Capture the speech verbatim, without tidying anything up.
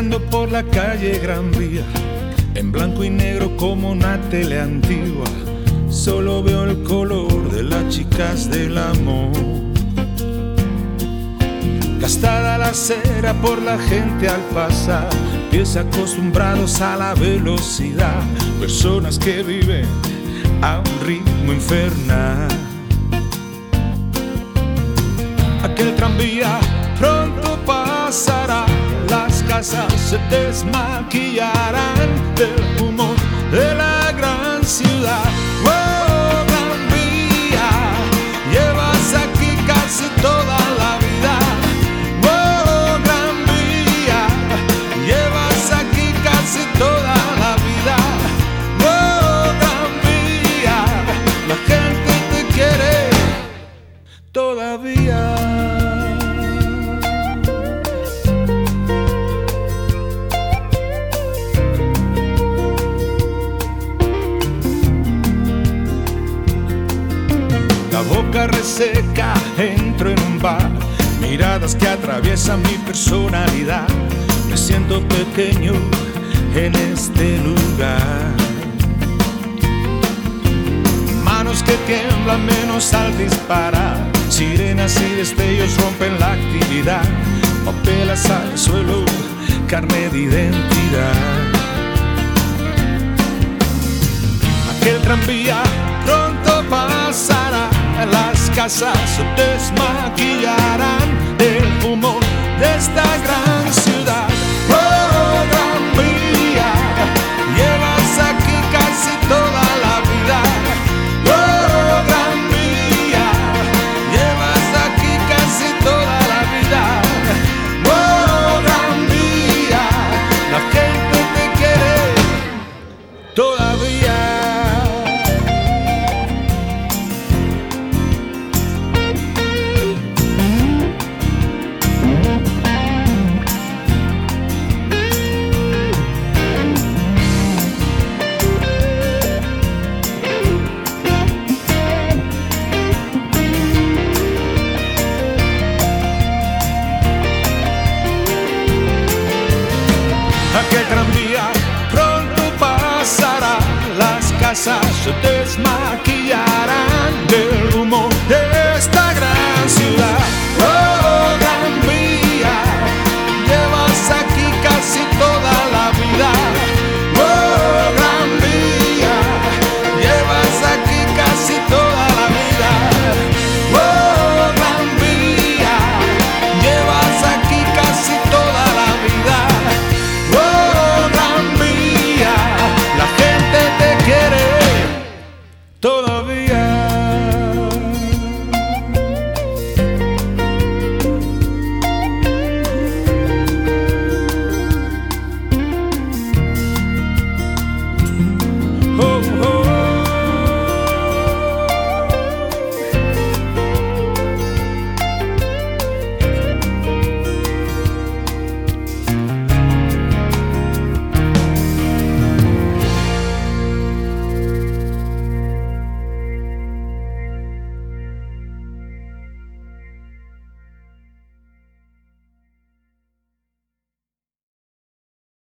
Caminando por la calle Gran Vía, en blanco y negro como una tele antigua, solo veo el color de las chicas del amor. Gastada la acera por la gente al pasar, pies acostumbrados a la velocidad, personas que viven a un ritmo infernal. Aquel tranvía pronto pasará, las casas se desmaquillarán del humo de la gran ciudad. Oh, Gran Vía, llevas aquí casi toda la vida. Oh, Gran Vía, llevas aquí casi toda la vida. Oh, Gran Vía, la gente te quiere todavía. La boca reseca, entro en un bar, miradas que atraviesan mi personalidad. Me siento pequeño en este lugar. Manos que tiemblan menos al disparar, sirenas y destellos rompen la actividad. Papelas al suelo, carne de identidad. Aquel tranvía pronto pasará, las casas se desmaquillarán del humo de esta gran ciudad. Oh, Gran Vía, llevas aquí casi toda la vida. Oh, Gran Vía, llevas aquí casi toda la vida. Oh, Gran Vía, la gente te quiere todavía. Aquel tranvía pronto pasará, las casas se desmaquillarán del humo de esta gran ciudad.